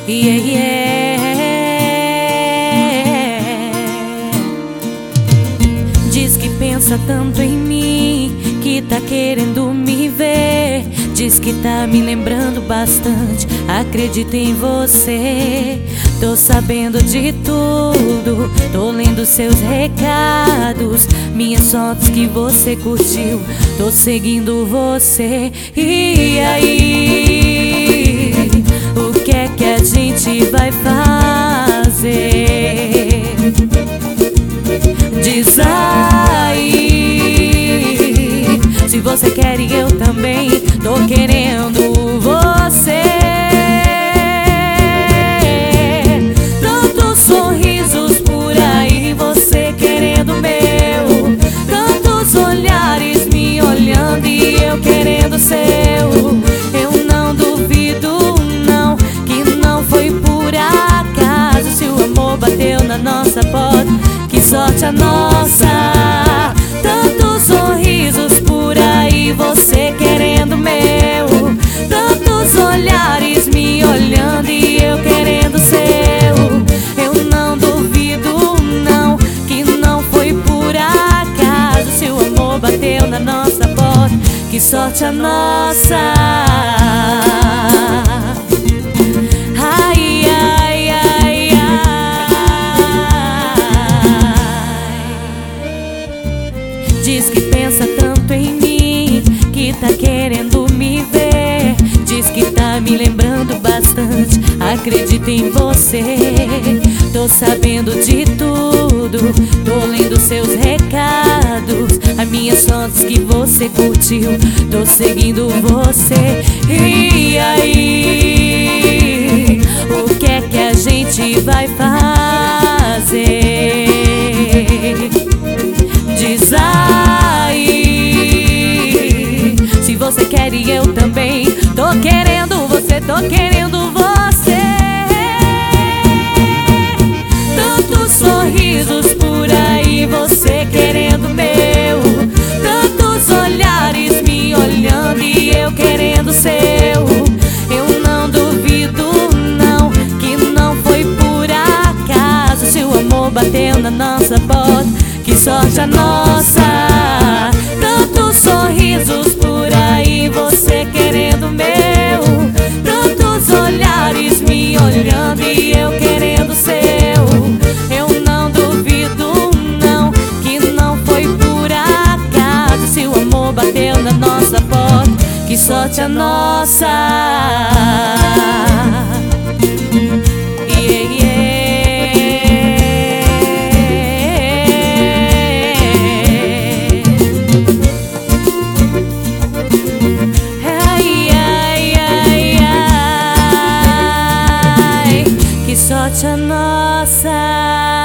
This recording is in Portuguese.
Yeah, yeah. Diz que pensa tanto em mim, que tá querendo me ver. Diz que tá me lembrando bastante, acredito em você. Tô sabendo de tudo, tô lendo seus recados, minhas fotos que você curtiu, tô seguindo você. E aí, o que é que a gente vai fazer? Diz aí, se você quer e eu também tô querendo você. Tantos sorrisos por aí, você querendo meu. Tantos olhares me olhando e eu querendo seu. Eu não duvido não, que não foi por acaso. Se o amor bateu na nossa porta, que sorte a nossa. Tantos sorrisos por aí, você querendo meu. Tantos olhares me olhando e eu querendo seu. Eu não duvido não, que não foi por acaso. Se o amor bateu na nossa porta, que sorte a nossa. Ai, ai, ai, ai. Diz que pensa tanto em mim, que tá querendo me ver. Diz que tá me lembrando bastante, acredito em você. Tô sabendo de tudo, tô lendo seus recados, as minhas fotos que você curtiu, tô seguindo você. E aí, o que é que a gente vai fazer? Diz aí, se você quer e eu também tô querendo você, tô querendo você. Tantos sorrisos por aí, você querendo meu. Tantos olhares me olhando e eu querendo seu. Eu não duvido não, que não foi por acaso. Se o amor bateu na nossa porta, que sorte a nossa. Tantos sorrisos por aí, você querendo meu. Tantos olhares me olhando e eu querendo seu. Eu não duvido não, que não foi por acaso. Se o amor bateu na nossa porta, que sorte a nossa. Sorte a nossa.